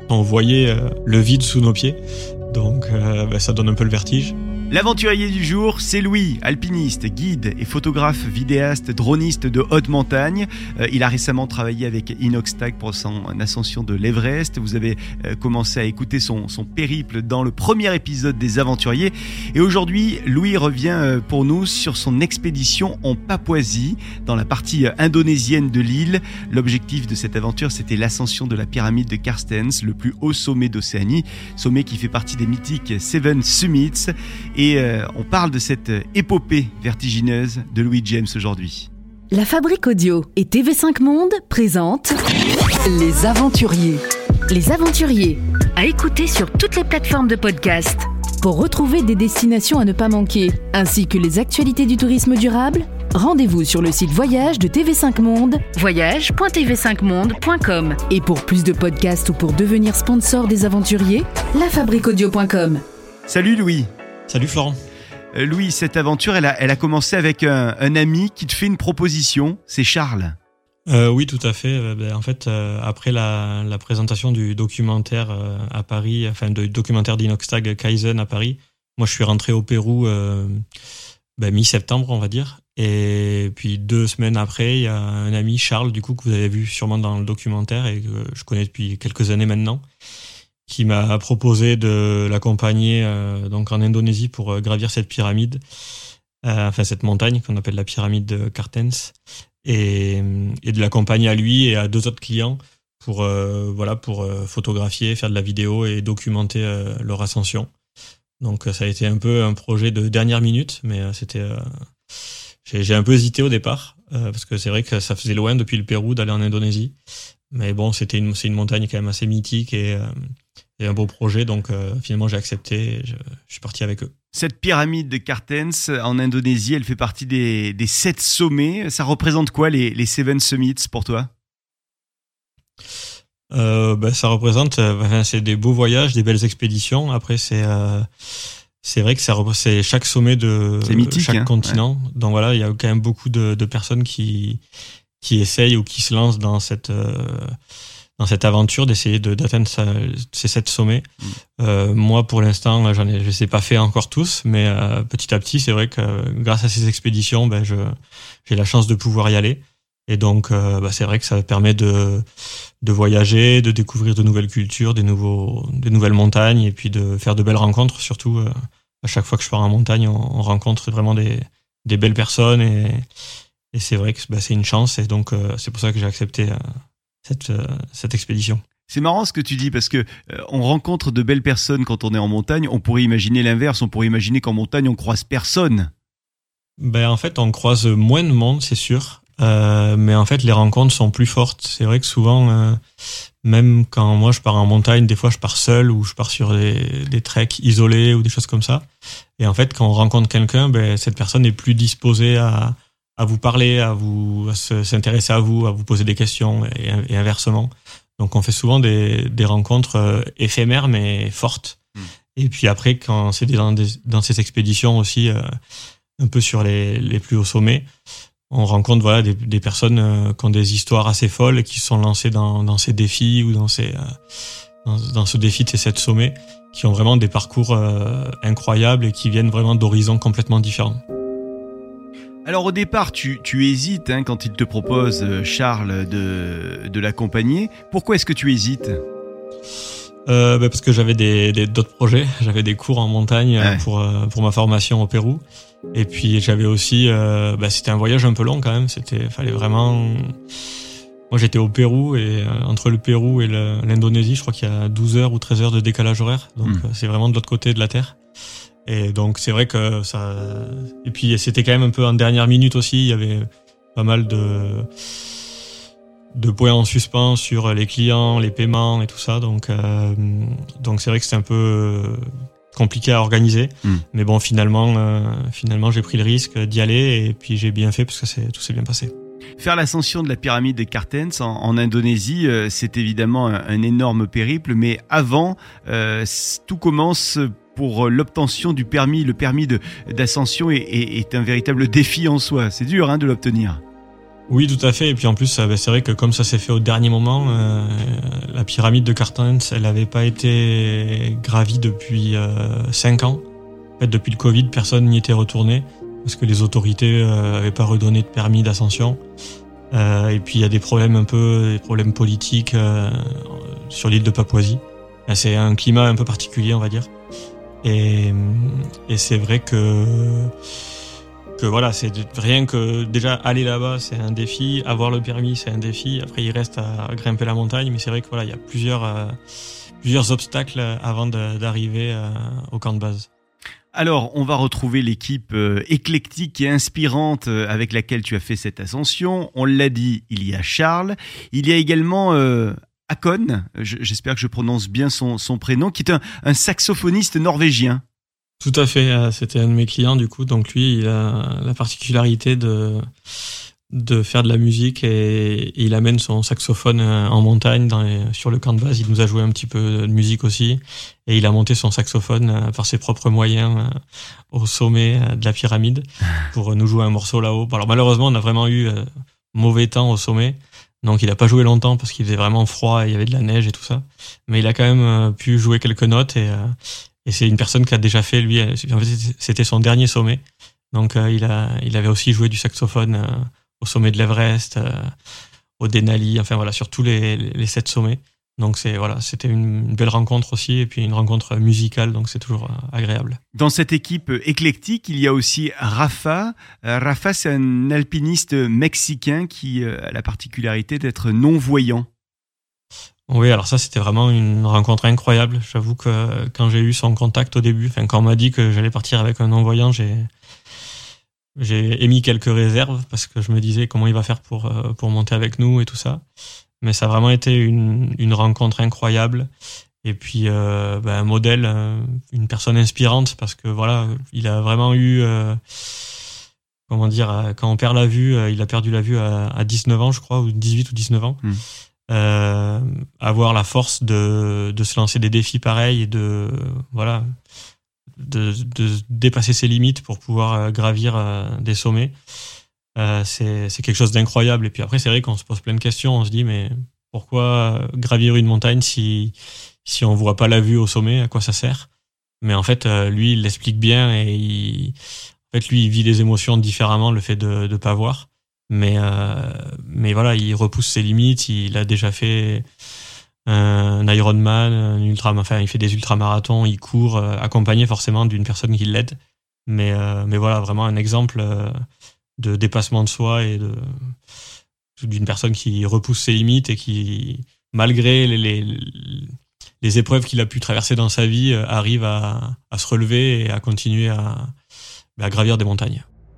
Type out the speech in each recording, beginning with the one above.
On voyait le vide sous nos pieds, donc ça donne un peu le vertige. L'aventurier du jour, c'est Louis, alpiniste, guide et photographe, vidéaste, droniste de haute montagne. Il a récemment travaillé avec Inoxtag pour son ascension de l'Everest. Vous avez commencé à écouter son périple dans le premier épisode des Aventuriers. Et aujourd'hui, Louis revient pour nous sur son expédition en Papouasie, dans la partie indonésienne de l'île. L'objectif de cette aventure, c'était l'ascension de la pyramide de Carstens, le plus haut sommet d'Océanie, sommet qui fait partie des mythiques Seven Summits. Et on parle de cette épopée vertigineuse de Louis James aujourd'hui. La Fabrique Audio et TV5 Monde présentent Les Aventuriers. Les Aventuriers, à écouter sur toutes les plateformes de podcast. Pour retrouver des destinations à ne pas manquer, ainsi que les actualités du tourisme durable, rendez-vous sur le site Voyage de TV5 Monde, voyage.tv5monde.com. Et pour plus de podcasts ou pour devenir sponsor des Aventuriers, lafabriqueaudio.com. Salut Louis. Salut Florent. Louis, cette aventure, elle a commencé avec un ami qui te fait une proposition, c'est Charles. Oui, tout à fait. En fait, après la présentation du documentaire à Paris, enfin du documentaire d'Inoxtag Kaizen à Paris, moi je suis rentré au Pérou mi-septembre, on va dire. Et puis 2 semaines après, il y a un ami, Charles, du coup, que vous avez vu sûrement dans le documentaire et que je connais depuis quelques années maintenant, qui m'a proposé de l'accompagner donc en Indonésie pour gravir cette pyramide, cette montagne qu'on appelle la pyramide de Carstens, et de l'accompagner à lui et à 2 autres clients pour photographier, faire de la vidéo et documenter leur ascension. Donc ça a été un peu un projet de dernière minute, mais j'ai un peu hésité au départ parce que c'est vrai que ça faisait loin depuis le Pérou d'aller en Indonésie. Mais bon, c'est une montagne quand même assez mythique et un beau projet, donc finalement j'ai accepté et je suis parti avec eux. Cette pyramide de Carstens en Indonésie, elle fait partie des 7 sommets. Ça représente quoi les Seven Summits pour toi ? Ça représente, c'est des beaux voyages, des belles expéditions. Après c'est vrai que c'est chaque sommet de chaque continent. Ouais. Donc voilà, il y a quand même beaucoup de personnes qui essayent ou qui se lancent dans cette aventure d'essayer d'atteindre ces 7 sommets. Moi, pour l'instant, je les ai pas fait encore tous, mais petit à petit, c'est vrai que grâce à ces expéditions, j'ai la chance de pouvoir y aller. Et donc, c'est vrai que ça permet de voyager, de découvrir de nouvelles cultures, des nouvelles montagnes, et puis de faire de belles rencontres. Surtout, à chaque fois que je pars en montagne, on rencontre vraiment des belles personnes, et c'est vrai que c'est une chance, et donc c'est pour ça que j'ai accepté cette expédition. C'est marrant ce que tu dis, parce que on rencontre de belles personnes quand on est en montagne. On pourrait imaginer l'inverse, on pourrait imaginer qu'en montagne on croise personne. En fait, on croise moins de monde, c'est sûr, mais en fait les rencontres sont plus fortes. C'est vrai que souvent, même quand moi je pars en montagne, des fois je pars seul ou je pars sur des treks isolés ou des choses comme ça. Et en fait, quand on rencontre quelqu'un, cette personne est plus disposée à vous parler, à s'intéresser à vous poser des questions et inversement. Donc on fait souvent des rencontres éphémères mais fortes. Et puis après, quand c'est dans ces expéditions aussi, un peu sur les plus hauts sommets, on rencontre des personnes qui ont des histoires assez folles et qui se sont lancées dans ces défis ou dans ce défi de ces 7 sommets, qui ont vraiment des parcours incroyables et qui viennent vraiment d'horizons complètement différents. Alors au départ, tu hésites quand il te propose, Charles, de l'accompagner. Pourquoi est-ce que tu hésites ? Parce que j'avais d'autres projets. J'avais des cours en montagne pour ma formation au Pérou. Et puis j'avais aussi, c'était un voyage un peu long quand même. Fallait vraiment. Moi j'étais au Pérou et entre le Pérou et l'Indonésie, je crois qu'il y a 12 heures ou 13 heures de décalage horaire. Donc c'est vraiment de l'autre côté de la Terre. Et donc c'est vrai que ça. Et puis c'était quand même un peu en dernière minute aussi. Il y avait pas mal de points en suspens sur les clients, les paiements et tout ça. Donc c'est vrai que c'était un peu compliqué à organiser. Mais bon, finalement j'ai pris le risque d'y aller et puis j'ai bien fait parce que tout s'est bien passé. Faire l'ascension de la pyramide de Carstens en Indonésie, c'est évidemment un énorme périple. Mais avant, tout commence pour l'obtention du permis. Le permis d'ascension est un véritable défi en soi. C'est dur de l'obtenir. Oui, tout à fait. Et puis en plus, c'est vrai que comme ça s'est fait au dernier moment, la pyramide de Cartens, elle n'avait pas été gravie depuis 5 ans. En fait, depuis le Covid, personne n'y était retourné parce que les autorités n'avaient pas redonné de permis d'ascension. Et puis il y a des problèmes politiques sur l'île de Papouasie. C'est un climat un peu particulier, on va dire. Et c'est vrai que voilà, c'est rien que déjà aller là-bas, c'est un défi. Avoir le permis, c'est un défi. Après, il reste à grimper la montagne, mais c'est vrai que voilà, il y a plusieurs obstacles avant d'arriver au camp de base. Alors, on va retrouver l'équipe éclectique et inspirante avec laquelle tu as fait cette ascension. On l'a dit, il y a Charles. Il y a également Håkon, j'espère que je prononce bien son prénom, qui est un saxophoniste norvégien. Tout à fait, c'était un de mes clients du coup. Donc lui, il a la particularité de faire de la musique et il amène son saxophone en montagne sur le camp de base. Il nous a joué un petit peu de musique aussi et il a monté son saxophone par ses propres moyens au sommet de la pyramide pour nous jouer un morceau là-haut. Alors malheureusement, on a vraiment eu mauvais temps au sommet. Donc il a pas joué longtemps parce qu'il faisait vraiment froid et il y avait de la neige et tout ça. Mais il a quand même pu jouer quelques notes et c'est une personne qui a déjà fait, lui, en fait, c'était son dernier sommet. Donc il avait aussi joué du saxophone au sommet de l'Everest, au Denali, enfin voilà, sur tous les 7 sommets. Donc c'était une belle rencontre aussi, et puis une rencontre musicale, donc c'est toujours agréable. Dans cette équipe éclectique, il y a aussi Rafa. Rafa, c'est un alpiniste mexicain qui a la particularité d'être non-voyant. Oui, alors ça, c'était vraiment une rencontre incroyable. J'avoue que quand j'ai eu son contact au début, quand on m'a dit que j'allais partir avec un non-voyant, j'ai émis quelques réserves parce que je me disais comment il va faire pour monter avec nous et tout ça. Mais ça a vraiment été une rencontre incroyable. Et puis, un modèle, une personne inspirante parce que voilà, il a vraiment eu, quand on perd la vue, il a perdu la vue à 19 ans, je crois, ou 18 ou 19 ans. Avoir la force de se lancer des défis pareils et de dépasser ses limites pour pouvoir gravir des sommets, c'est quelque chose d'incroyable. Et puis après, c'est vrai qu'on se pose plein de questions. On se dit, mais pourquoi gravir une montagne si on voit pas la vue au sommet, à quoi ça sert? Mais en fait, lui, il l'explique bien et il vit les émotions différemment, le fait de pas voir. Mais voilà, il repousse ses limites. Il a déjà fait un Ironman, il fait des ultramarathons, il court accompagné forcément d'une personne qui l'aide. Mais voilà, vraiment un exemple de dépassement de soi et d'une personne qui repousse ses limites et qui, malgré les épreuves qu'il a pu traverser dans sa vie, arrive à se relever et à continuer à gravir des montagnes.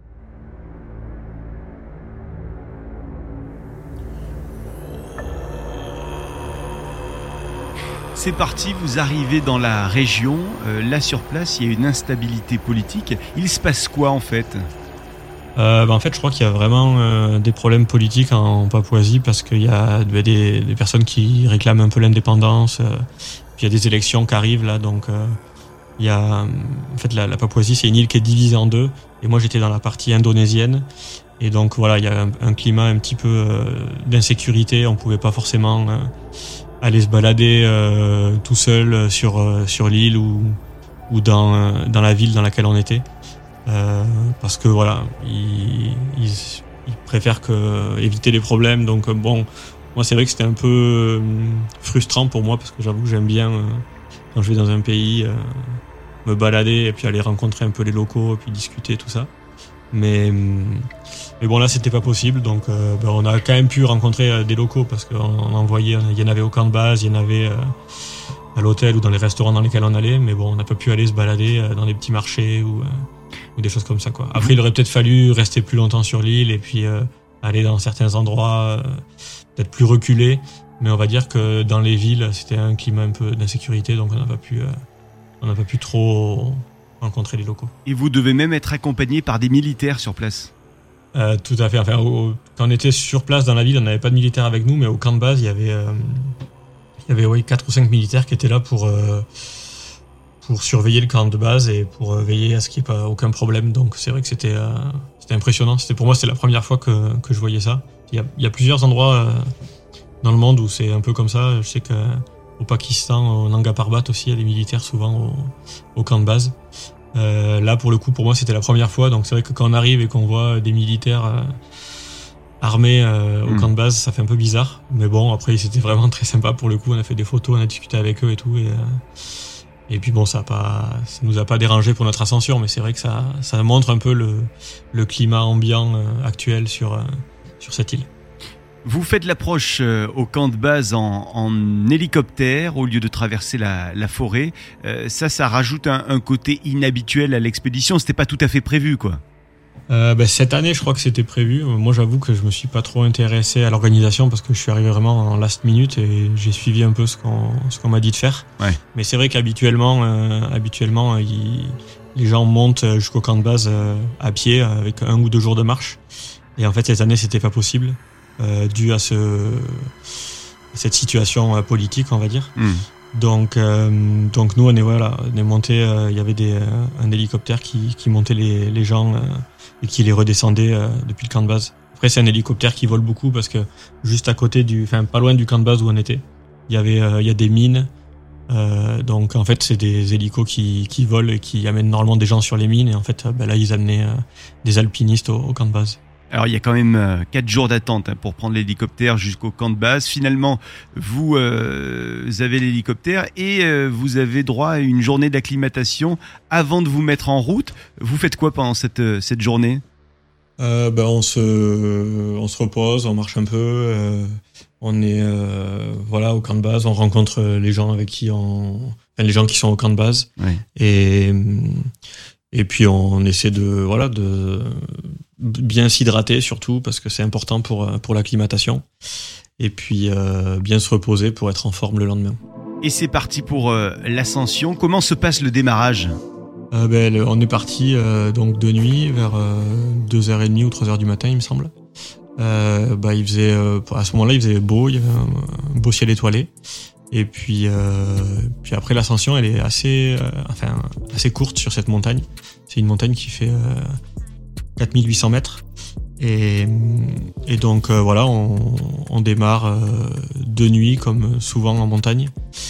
C'est parti, vous arrivez dans la région. Là, sur place, il y a une instabilité politique. Il se passe quoi, en fait ? En fait, je crois qu'il y a vraiment des problèmes politiques en Papouasie parce qu'il y a des personnes qui réclament un peu l'indépendance. Puis il y a des élections qui arrivent là, donc il y a en fait la Papouasie, c'est une île qui est divisée en deux. Et moi, j'étais dans la partie indonésienne. Et donc voilà, il y a un climat un petit peu d'insécurité. On pouvait pas forcément aller se balader tout seul sur l'île ou dans la ville dans laquelle on était. Parce que voilà, ils préfèrent éviter les problèmes. Donc moi c'est vrai que c'était un peu frustrant pour moi parce que j'avoue que j'aime bien quand je vais dans un pays me balader et puis aller rencontrer un peu les locaux et puis discuter tout ça. Mais bon, là c'était pas possible, donc on a quand même pu rencontrer des locaux parce qu'on en voyait, il y en avait au camp de base, il y en avait à l'hôtel ou dans les restaurants dans lesquels on allait, mais bon, on n'a pas pu aller se balader dans des petits marchés ou des choses comme ça, quoi. Après, il aurait peut-être fallu rester plus longtemps sur l'île et puis aller dans certains endroits peut-être plus reculés, mais on va dire que dans les villes, c'était un climat un peu d'insécurité, donc on n'a pas pu trop rencontrer les locaux. Et vous devez même être accompagné par des militaires sur place. Tout à fait. Enfin, quand on était sur place dans la ville, on n'avait pas de militaires avec nous, mais au camp de base, il y avait 4 ou 5 militaires qui étaient là pour surveiller le camp de base et pour veiller à ce qu'il n'y ait pas aucun problème. Donc c'est vrai que c'était c'était impressionnant. Pour moi, c'était la première fois que je voyais ça. Il y a plusieurs endroits dans le monde où c'est un peu comme ça. Je sais qu'au Pakistan, au Nanga Parbat aussi, il y a des militaires souvent au camp de base. Là, pour le coup, pour moi, c'était la première fois. Donc c'est vrai que quand on arrive et qu'on voit des militaires armés au camp de base, ça fait un peu bizarre. Mais bon, après, c'était vraiment très sympa pour le coup. On a fait des photos, on a discuté avec eux et tout. Et puis bon, ça nous a pas dérangé pour notre ascension, mais c'est vrai que ça montre un peu le climat ambiant actuel sur cette île. Vous faites l'approche au camp de base en hélicoptère au lieu de traverser la forêt. Ça rajoute un côté inhabituel à l'expédition. C'était pas tout à fait prévu, quoi. Cette année, je crois que c'était prévu. Moi, j'avoue que je me suis pas trop intéressé à l'organisation parce que je suis arrivé vraiment en last minute et j'ai suivi un peu ce qu'on m'a dit de faire. Ouais. Mais c'est vrai qu'habituellement, les gens montent jusqu'au camp de base à pied avec 1 ou 2 jours de marche. Et en fait, cette année, c'était pas possible dû à cette situation politique, on va dire. Donc nous, on est monté. Il y avait un hélicoptère qui montait les gens et qui les redescendait depuis le camp de base. Après, c'est un hélicoptère qui vole beaucoup parce que juste à côté pas loin du camp de base où on était, il y a des mines. Donc en fait, c'est des hélicos qui volent et qui amènent normalement des gens sur les mines. Et en fait, là, ils amenaient des alpinistes au camp de base. Alors il y a quand même 4 jours d'attente pour prendre l'hélicoptère jusqu'au camp de base. Finalement, vous avez l'hélicoptère et vous avez droit à une journée d'acclimatation avant de vous mettre en route. Vous faites quoi pendant cette journée ? On se repose, on marche un peu. On est au camp de base, on rencontre les gens les gens qui sont au camp de base. Ouais. Et puis on essaie de bien s'hydrater surtout parce que c'est important pour l'acclimatation. Et puis bien se reposer pour être en forme le lendemain. Et c'est parti pour l'ascension. Comment se passe le démarrage ? On est parti donc de nuit vers 2h30 ou 3h du matin, il me semble. Il faisait à ce moment-là, il faisait beau, il y avait un beau ciel étoilé. Et puis après l'ascension, elle est assez courte sur cette montagne. C'est une montagne qui fait 4800 mètres. Et donc on démarre de nuit comme souvent en montagne.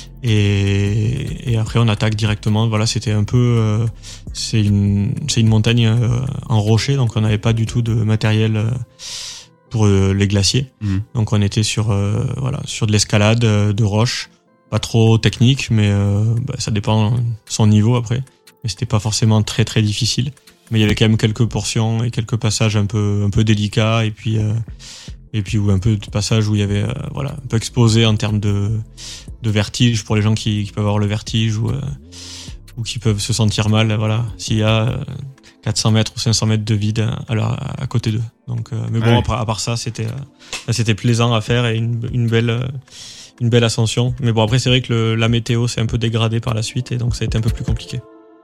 Et après on attaque directement. Voilà, c'était un peu c'est une montagne en rocher, donc on n'avait pas du tout de matériel pour les glaciers. Donc on était sur de l'escalade de roches, pas trop technique, mais ça dépend de son niveau après. Mais c'était pas forcément très très difficile. Mais il y avait quand même quelques portions et quelques passages un peu délicats et puis un peu de passages où il y avait un peu exposé en termes de vertige pour les gens qui peuvent avoir le vertige ou qui peuvent se sentir mal. Voilà, s'il y a 400 mètres ou 500 mètres de vide à côté d'eux. Donc, mais bon, à part ça, c'était plaisant à faire et une belle ascension. Mais bon, après, c'est vrai que la météo s'est un peu dégradée par la suite et donc ça a été un peu plus compliqué.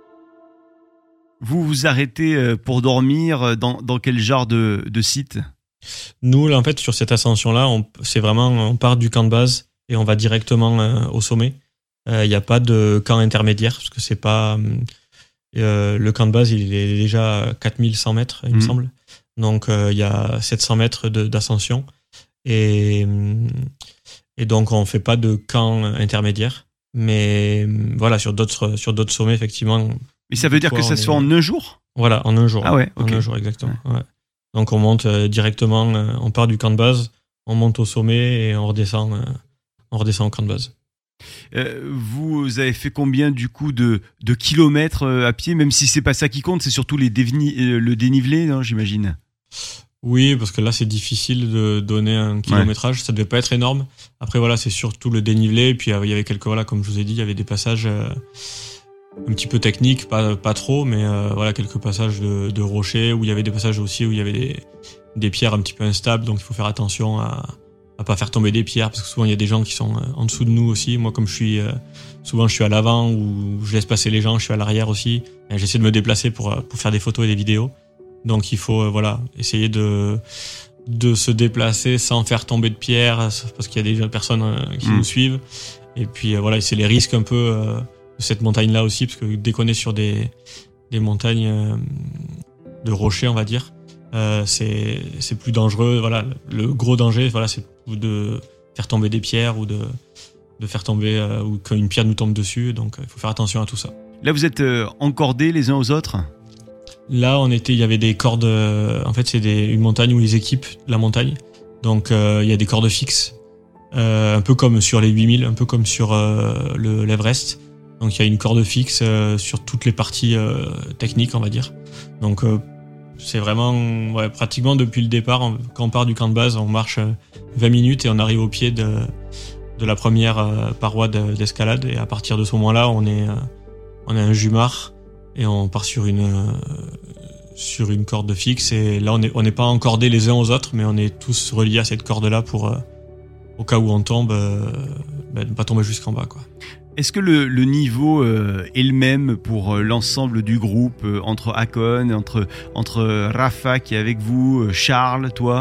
Vous vous arrêtez pour dormir dans quel genre de site ? Nous, là, en fait, sur cette ascension-là, on part du camp de base et on va directement au sommet. Il n'y a pas de camp intermédiaire parce que c'est pas le camp de base, il est déjà à 4100 mètres, il me semble. Donc il y a 700 mètres d'ascension et donc on fait pas de camp intermédiaire. Mais voilà, sur d'autres sommets, effectivement. Mais ça veut dire que ça se fait en 1 jour ? Voilà, en 1 jour. Ah ouais, okay. En 1 jour, exactement. Ouais. Donc on monte directement, on part du camp de base, on monte au sommet et on redescend au camp de base. Vous avez fait combien du coup de kilomètres à pied, même si c'est pas ça qui compte, c'est surtout le dénivelé, non, j'imagine. Oui, parce que là c'est difficile de donner un kilométrage, ça devait pas être énorme. Après voilà, c'est surtout le dénivelé, et puis il y avait quelques comme je vous ai dit, il y avait des passages un petit peu techniques, pas trop, mais quelques passages de rochers où il y avait des passages aussi où il y avait des pierres un petit peu instables, donc il faut faire attention à pas faire tomber des pierres parce que souvent il y a des gens qui sont en dessous de nous aussi. Moi, comme souvent je suis à l'avant ou je laisse passer les gens, je suis à l'arrière aussi. Et j'essaie de me déplacer pour faire des photos et des vidéos. Donc il faut essayer de se déplacer sans faire tomber de pierres parce qu'il y a des personnes qui nous suivent. Et puis c'est les risques un peu de cette montagne-là aussi, parce que dès qu'on est sur des montagnes de rochers, on va dire, c'est plus dangereux. Voilà, le gros danger, voilà, c'est de faire tomber des pierres ou de faire tomber ou qu'une pierre nous tombe dessus. Donc, il faut faire attention à tout ça. Là, vous êtes encordés les uns aux autres ? Là, il y avait des cordes. En fait, c'est une montagne où ils équipent la montagne. Donc, il y a des cordes fixes, un peu comme sur les 8000, un peu comme sur l'Everest. Donc, il y a une corde fixe sur toutes les parties techniques, on va dire. Donc, c'est vraiment, pratiquement depuis le départ, quand on part du camp de base, on marche 20 minutes et on arrive au pied de la première paroi d'escalade. Et à partir de ce moment-là, on est un jumard et on part sur une corde fixe. Et là, on n'est pas encordés les uns aux autres, mais on est tous reliés à cette corde-là pour, au cas où on tombe, ne pas tomber jusqu'en bas, quoi. Est-ce que le niveau est le même pour l'ensemble du groupe, entre Haakon, entre Rafa qui est avec vous, Charles, toi ?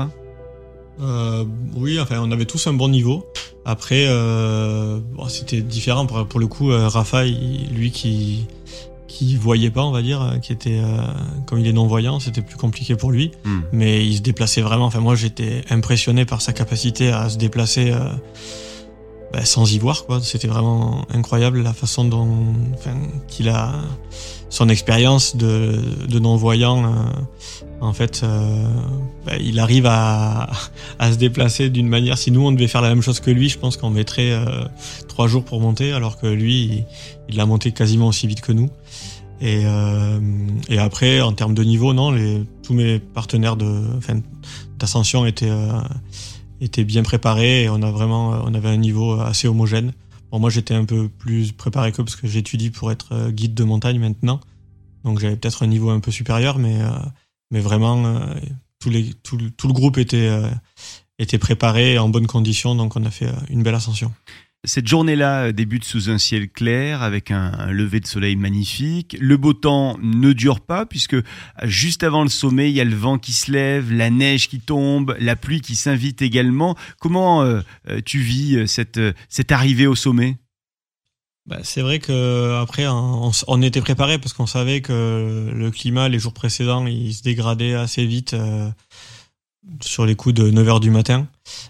Oui, enfin, on avait tous un bon niveau. Après, c'était différent. Pour le coup, Rafa, lui qui voyait pas, on va dire, qui était, comme il est non-voyant, c'était plus compliqué pour lui. Mais il se déplaçait vraiment. Enfin, moi, j'étais impressionné par sa capacité à se déplacer sans y voir, quoi. C'était vraiment incroyable la façon dont, qu'il a son expérience de non-voyant. En fait, il arrive à se déplacer d'une manière. Si nous on devait faire la même chose que lui, je pense qu'on mettrait 3 jours pour monter, alors que lui, il l'a monté quasiment aussi vite que nous. Et après, en termes de niveau, non, tous mes partenaires d'ascension étaient bien préparés et on avait un niveau assez homogène. Bon, moi, j'étais un peu plus préparé qu'eux parce que j'étudie pour être guide de montagne maintenant. Donc, j'avais peut-être un niveau un peu supérieur, mais vraiment, tout le groupe était préparé et en bonne condition. Donc, on a fait une belle ascension. Cette journée-là débute sous un ciel clair avec un lever de soleil magnifique. Le beau temps ne dure pas puisque juste avant le sommet, il y a le vent qui se lève, la neige qui tombe, la pluie qui s'invite également. Comment tu vis cette arrivée au sommet ? C'est vrai qu'après, on était préparé parce qu'on savait que le climat, les jours précédents, il se dégradait assez vite sur les coups de 9h du matin.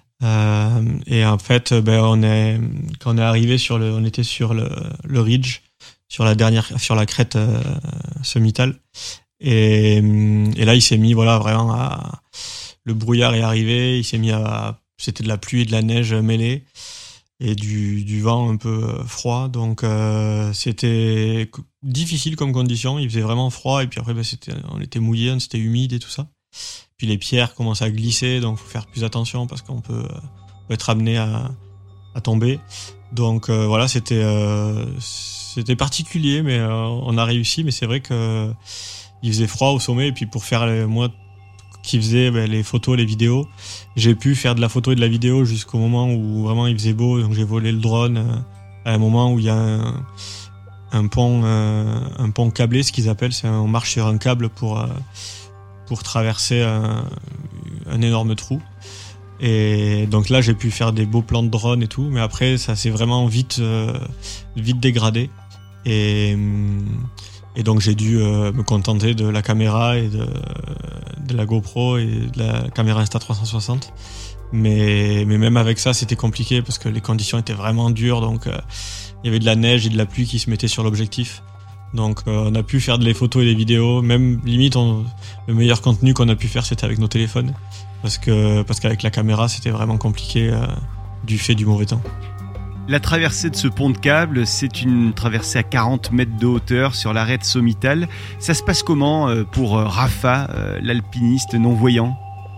Et en fait, quand on est arrivé on était sur le ridge, sur la crête sommitale. Et là, il s'est mis, vraiment le brouillard est arrivé, il s'est mis c'était de la pluie et de la neige mêlée et du vent un peu froid. Donc, c'était difficile comme condition. Il faisait vraiment froid et puis après, on était mouillé, c'était humide et tout ça. Puis les pierres commencent à glisser, donc faut faire plus attention parce qu'on peut être amené à tomber. Donc c'était particulier, mais on a réussi. Mais c'est vrai que il faisait froid au sommet et puis pour faire moi qui faisais les photos, les vidéos, j'ai pu faire de la photo et de la vidéo jusqu'au moment où vraiment il faisait beau. Donc j'ai volé le drone à un moment où il y a un pont câblé, ce qu'ils appellent, on marche sur un câble pour traverser un énorme trou. Et donc là, j'ai pu faire des beaux plans de drone et tout, mais après, ça s'est vraiment vite dégradé. Et donc, j'ai dû me contenter de la caméra et de la GoPro et de la caméra Insta360. Mais même avec ça, c'était compliqué parce que les conditions étaient vraiment dures. Donc, il y avait de la neige et de la pluie qui se mettaient sur l'objectif. Donc on a pu faire des photos et des vidéos, même limite le meilleur contenu qu'on a pu faire c'était avec nos téléphones parce qu'avec la caméra c'était vraiment compliqué du fait du mauvais temps. La traversée de ce pont de câble, c'est une traversée à 40 mètres de hauteur sur l'arête sommitale. Ça se passe comment pour Rafa, l'alpiniste non-voyant ?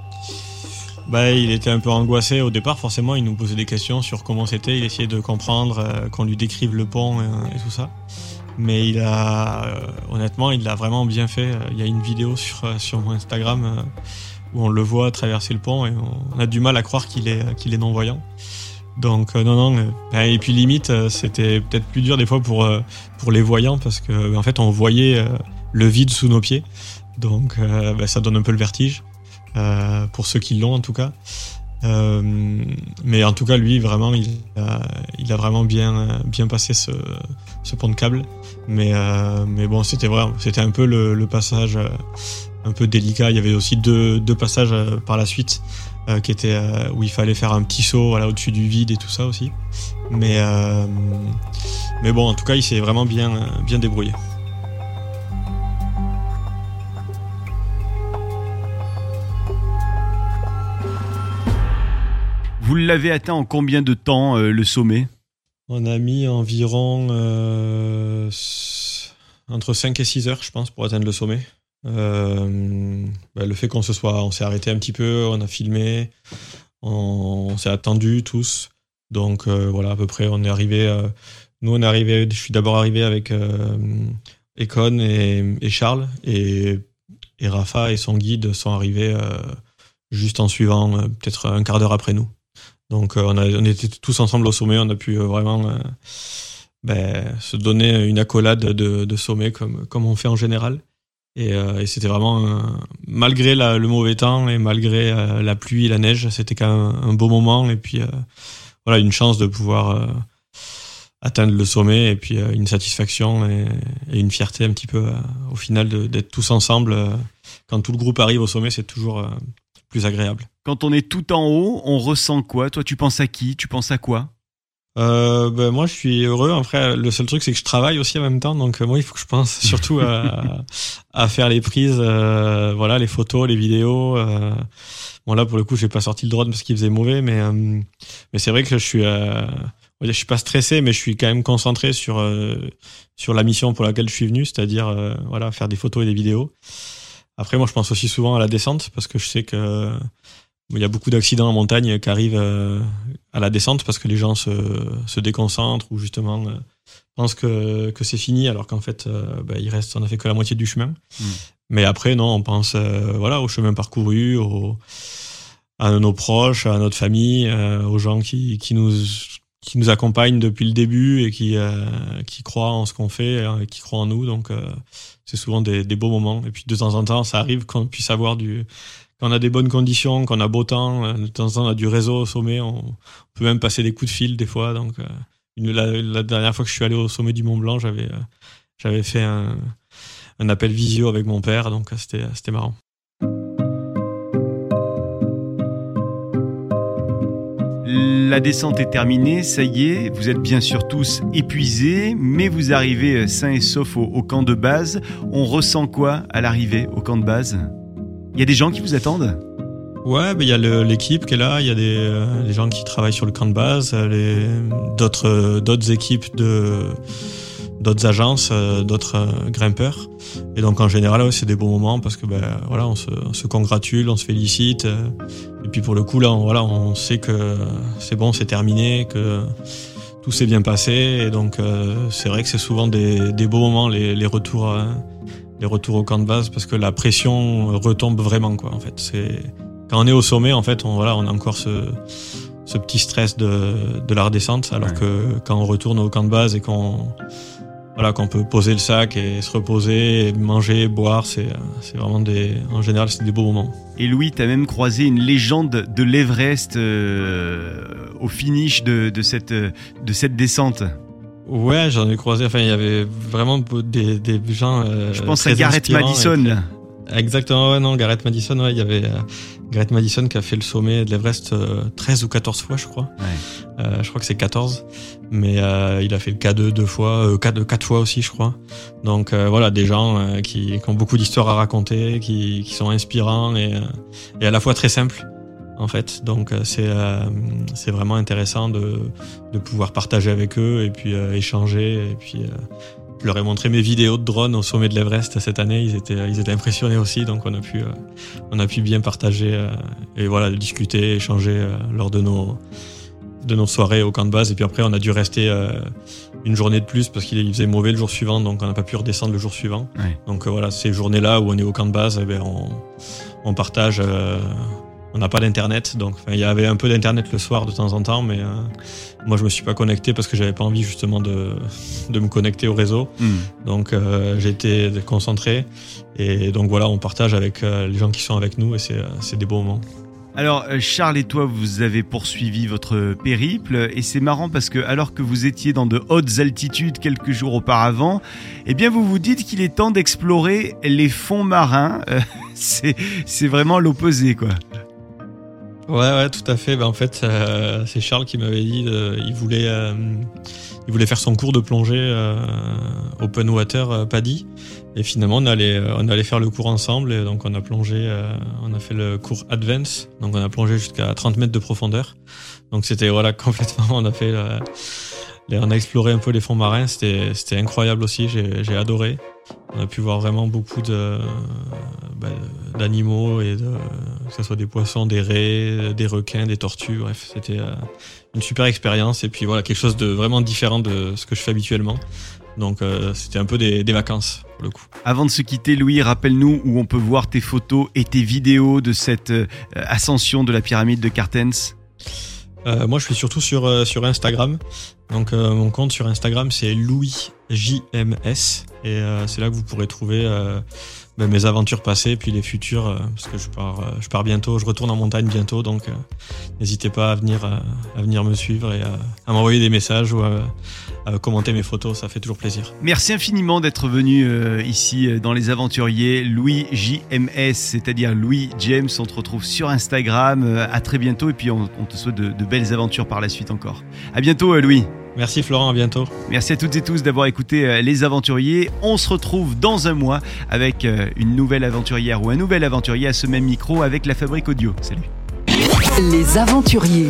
Il était un peu angoissé au départ, forcément, il nous posait des questions sur comment c'était, il essayait de comprendre, qu'on lui décrive le pont et tout ça. Mais honnêtement, il l'a vraiment bien fait. Il y a une vidéo sur mon Instagram où on le voit traverser le pont et on a du mal à croire qu'il est non-voyant. Donc non. Et puis limite, c'était peut-être plus dur des fois pour les voyants parce que en fait, on voyait le vide sous nos pieds. Donc ça donne un peu le vertige pour ceux qui l'ont en tout cas. Mais en tout cas, lui, vraiment, il a vraiment bien passé ce pont de câble. Mais bon, c'était un peu le passage peu délicats. Il y avait aussi deux passages par la suite qui étaient où il fallait faire un petit saut au-dessus du vide et tout ça aussi. Mais bon, en tout cas, il s'est vraiment bien débrouillé. Vous l'avez atteint en combien de temps, le sommet ? On a mis environ entre 5 et 6 heures, je pense, pour atteindre le sommet. Le fait on s'est arrêté un petit peu, on a filmé, on s'est attendu tous. Donc à peu près, on est arrivé. Je suis d'abord arrivé avec Econ et Charles, et Rafa et son guide sont arrivés juste en suivant, peut-être un quart d'heure après nous. Donc on était tous ensemble au sommet, on a pu vraiment se donner une accolade de sommet comme on fait en général. Et c'était vraiment, malgré le mauvais temps et malgré la pluie et la neige, c'était quand même un beau moment. Et puis une chance de pouvoir atteindre le sommet, et puis une satisfaction et une fierté un petit peu au final d'être tous ensemble. Quand tout le groupe arrive au sommet, c'est toujours plus agréable. Quand on est tout en haut, on ressent quoi ? Toi, tu penses à qui ? Tu penses à quoi ? Moi, je suis heureux. Après, le seul truc, c'est que je travaille aussi en même temps. Donc, moi, il faut que je pense surtout à faire les prises, les photos, les vidéos. Bon, là, pour le coup, j'ai pas sorti le drone parce qu'il faisait mauvais, mais c'est vrai que je suis pas stressé, mais je suis quand même concentré sur la mission pour laquelle je suis venu, c'est-à-dire, faire des photos et des vidéos. Après, moi, je pense aussi souvent à la descente, parce que je sais que il y a beaucoup d'accidents en montagne qui arrivent à la descente parce que les gens se déconcentrent ou justement pensent que c'est fini, alors qu'en fait, on a fait que la moitié du chemin. Mais après, non, on pense au chemin parcouru, à nos proches, à notre famille, aux gens qui nous accompagnent depuis le début et qui croient en ce qu'on fait, et qui croient en nous. Donc, c'est souvent des beaux moments. Et puis, de temps en temps, ça arrive qu'on puisse avoir quand on a des bonnes conditions, qu'on a beau temps, de temps en temps, on a du réseau au sommet. On peut même passer des coups de fil des fois. Donc, la dernière fois que je suis allé au sommet du Mont Blanc, j'avais fait un appel visio avec mon père. Donc, c'était marrant. La descente est terminée, ça y est, vous êtes bien sûr tous épuisés, mais vous arrivez sains et saufs au camp de base. On ressent quoi à l'arrivée au camp de base ? Il y a des gens qui vous attendent ? Ouais, il y a l'équipe qui est là, il y a des gens qui travaillent sur le camp de base, d'autres équipes d'autres agences, d'autres grimpeurs. Et donc en général, c'est des bons moments parce que on se congratule, on se félicite. Et puis pour le coup là, on sait que c'est bon, c'est terminé, que tout s'est bien passé. Et donc c'est vrai que c'est souvent des beaux moments, les retours au camp de base, parce que la pression retombe vraiment, quoi. En fait, quand on est au sommet, en fait, on a encore ce petit stress de la redescente, alors que quand on retourne au camp de base et qu'on peut poser le sac et se reposer, manger, boire, c'est vraiment en général, c'est des beaux moments. Et Louis, t'as même croisé une légende de l'Everest au finish de cette descente. Ouais, j'en ai croisé. Enfin, il y avait vraiment des gens. Je pense à Gareth Madison. Exactement, ouais, non, Gareth Madison, ouais, il y avait Gareth Madison qui a fait le sommet de l'Everest 13 ou 14 fois, je crois. Ouais. Je crois que c'est 14, mais il a fait le K2 2 fois, 4 fois aussi, je crois. Donc des gens qui ont beaucoup d'histoires à raconter, qui sont inspirants et à la fois très simples, en fait. Donc c'est vraiment intéressant de pouvoir partager avec eux et puis échanger et puis je leur ai montré mes vidéos de drone au sommet de l'Everest cette année. Ils étaient impressionnés aussi, donc on a pu bien partager et discuter, échanger lors de nos soirées au camp de base. Et puis après, on a dû rester une journée de plus parce qu'il faisait mauvais le jour suivant, donc on n'a pas pu redescendre le jour suivant. Ouais. Donc ces journées-là où on est au camp de base, on partage. On n'a pas d'internet, donc il y avait un peu d'internet le soir de temps en temps, mais moi je me suis pas connecté parce que j'avais pas envie justement de me connecter au réseau. Donc j'ai été concentré et donc on partage avec les gens qui sont avec nous et c'est des beaux moments. Alors Charles et toi, vous avez poursuivi votre périple et c'est marrant parce que alors que vous étiez dans de hautes altitudes quelques jours auparavant, eh bien vous vous dites qu'il est temps d'explorer les fonds marins. c'est vraiment l'opposé, quoi. Ouais, tout à fait. En fait, c'est Charles qui m'avait dit il voulait faire son cours de plongée open water PADI. Et finalement, on allait faire le cours ensemble. Et donc, on a plongé, on a fait le cours Advance. Donc, on a plongé jusqu'à 30 mètres de profondeur. Donc, c'était complètement, on a exploré un peu les fonds marins. C'était incroyable aussi. J'ai adoré. On a pu voir vraiment beaucoup d'animaux, que ce soit des poissons, des raies, des requins, des tortues. Bref, c'était une super expérience. Et puis voilà, quelque chose de vraiment différent de ce que je fais habituellement. Donc c'était un peu des vacances pour le coup. Avant de se quitter, Louis, rappelle-nous où on peut voir tes photos et tes vidéos de cette ascension de la pyramide de Cartens. Moi, je suis surtout sur Instagram. Donc, mon compte sur Instagram, c'est LouisJMS. Et c'est là que vous pourrez trouver mes aventures passées, puis les futures, parce que je pars bientôt. Je retourne en montagne bientôt, donc n'hésitez pas à venir me suivre et à m'envoyer des messages ou à commenter mes photos. Ça fait toujours plaisir. Merci infiniment d'être venu ici dans Les Aventuriers. Louis JMS, c'est-à-dire Louis James. On te retrouve sur Instagram. À très bientôt, et puis on te souhaite de belles aventures par la suite encore. À bientôt, Louis. Merci Florent, à bientôt. Merci à toutes et tous d'avoir écouté Les Aventuriers. On se retrouve dans un mois avec une nouvelle aventurière ou un nouvel aventurier à ce même micro avec La Fabrique Audio. Salut. Les Aventuriers.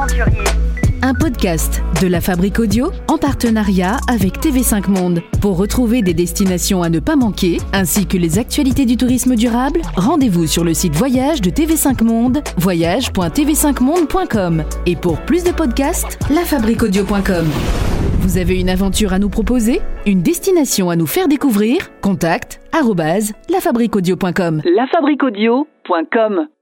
Un podcast de La Fabrique Audio en partenariat avec TV5 Monde. Pour retrouver des destinations à ne pas manquer, ainsi que les actualités du tourisme durable, rendez-vous sur le site voyage de TV5 Monde, voyage.tv5monde.com. Et pour plus de podcasts, lafabriqueaudio.com. Vous avez une aventure à nous proposer? Une destination à nous faire découvrir? Contact @lafabriqueaudio.com. lafabriqueaudio.com